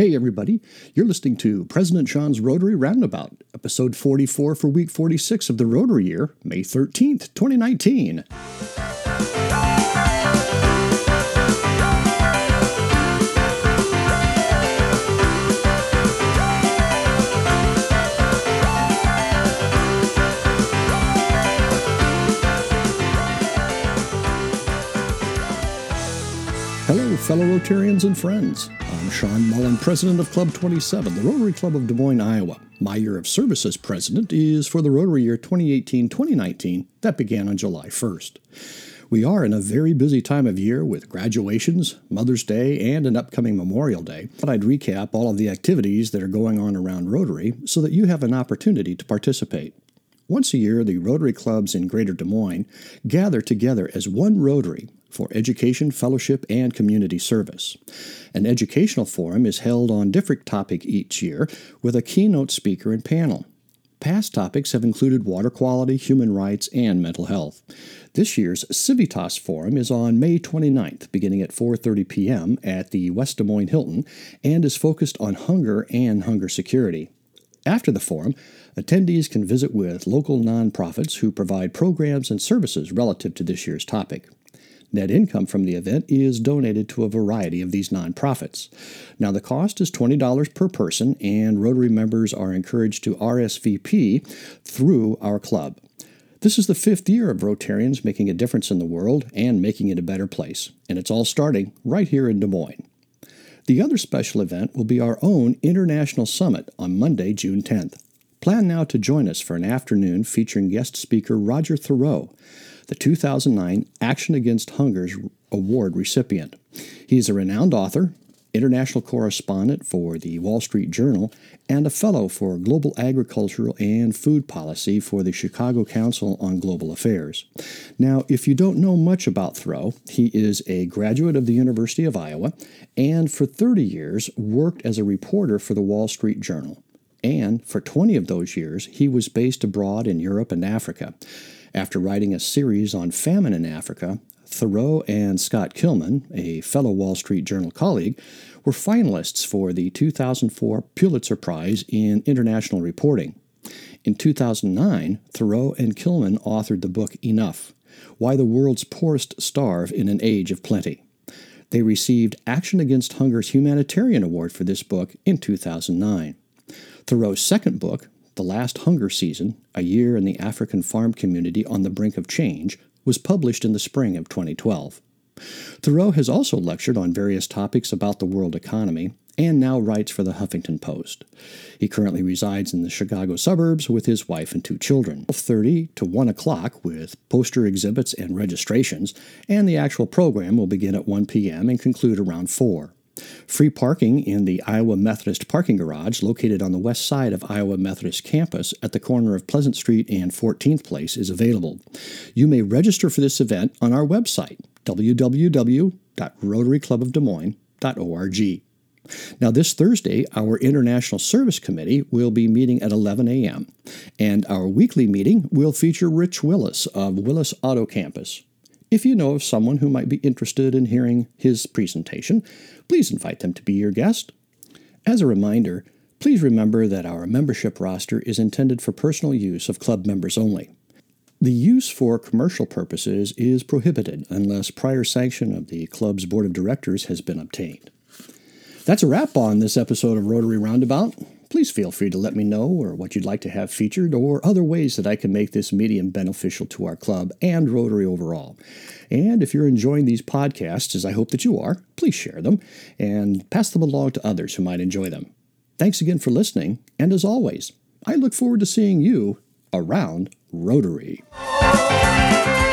Hey everybody, you're listening to President Sean's Rotary Roundabout, episode 44 for week 46 of the Rotary year, May 13th, 2019. Hello, fellow Rotarians and friends. I'm Sean Mullen, president of Club 27, the Rotary Club of Des Moines, Iowa. My year of service as president is for the Rotary year 2018-2019 that began on July 1st. We are in a very busy time of year with graduations, Mother's Day, and an upcoming Memorial Day. But I'd recap all of the activities that are going on around Rotary so that you have an opportunity to participate. Once a year, the Rotary clubs in Greater Des Moines gather together as one Rotary for education, fellowship, and community service. An educational forum is held on different topic each year with a keynote speaker and panel. Past topics have included water quality, human rights, and mental health. This year's Civitas Forum is on May 29th, beginning at 4:30 p.m. at the West Des Moines Hilton, and is focused on hunger and hunger security. After the forum, attendees can visit with local nonprofits who provide programs and services relative to this year's topic. Net income from the event is donated to a variety of these nonprofits. Now, the cost is $20 per person, and Rotary members are encouraged to RSVP through our club. This is the 5th year of Rotarians making a difference in the world and making it a better place, and it's all starting right here in Des Moines. The other special event will be our own International Summit on Monday, June 10th. Plan now to join us for an afternoon featuring guest speaker Roger Thoreau, the 2009 Action Against Hunger's Award recipient. He is a renowned author, international correspondent for the Wall Street Journal, and a fellow for global agricultural and food policy for the Chicago Council on Global Affairs. Now, if you don't know much about Thoreau, he is a graduate of the University of Iowa and for 30 years worked as a reporter for the Wall Street Journal. And for 20 of those years, he was based abroad in Europe and Africa. After writing a series on famine in Africa, Thoreau and Scott Kilman, a fellow Wall Street Journal colleague, were finalists for the 2004 Pulitzer Prize in International Reporting. In 2009, Thoreau and Kilman authored the book Enough: Why the World's Poorest Starve in an Age of Plenty. They received Action Against Hunger's Humanitarian Award for this book in 2009. Thoreau's second book, The Last Hunger Season, A Year in the African Farm Community on the Brink of Change, was published in the spring of 2012. Thoreau has also lectured on various topics about the world economy and now writes for the Huffington Post. He currently resides in the Chicago suburbs with his wife and 2 children. 12:30 to 1 o'clock with poster exhibits and registrations, and the actual program will begin at 1 p.m. and conclude around 4. Free parking in the Iowa Methodist parking garage located on the west side of Iowa Methodist campus at the corner of Pleasant Street and 14th Place is available. You may register for this event on our website, www.rotaryclubofdesmoines.org. Now, this Thursday, our International Service Committee will be meeting at 11 a.m., and our weekly meeting will feature Rich Willis of Willis Auto Campus. If you know of someone who might be interested in hearing his presentation, please invite them to be your guest. As a reminder, please remember that our membership roster is intended for personal use of club members only. The use for commercial purposes is prohibited unless prior sanction of the club's board of directors has been obtained. That's a wrap on this episode of Rotary Roundabout. Please feel free to let me know or what you'd like to have featured or other ways that I can make this medium beneficial to our club and Rotary overall. And if you're enjoying these podcasts, as I hope that you are, please share them and pass them along to others who might enjoy them. Thanks again for listening, and as always, I look forward to seeing you around Rotary.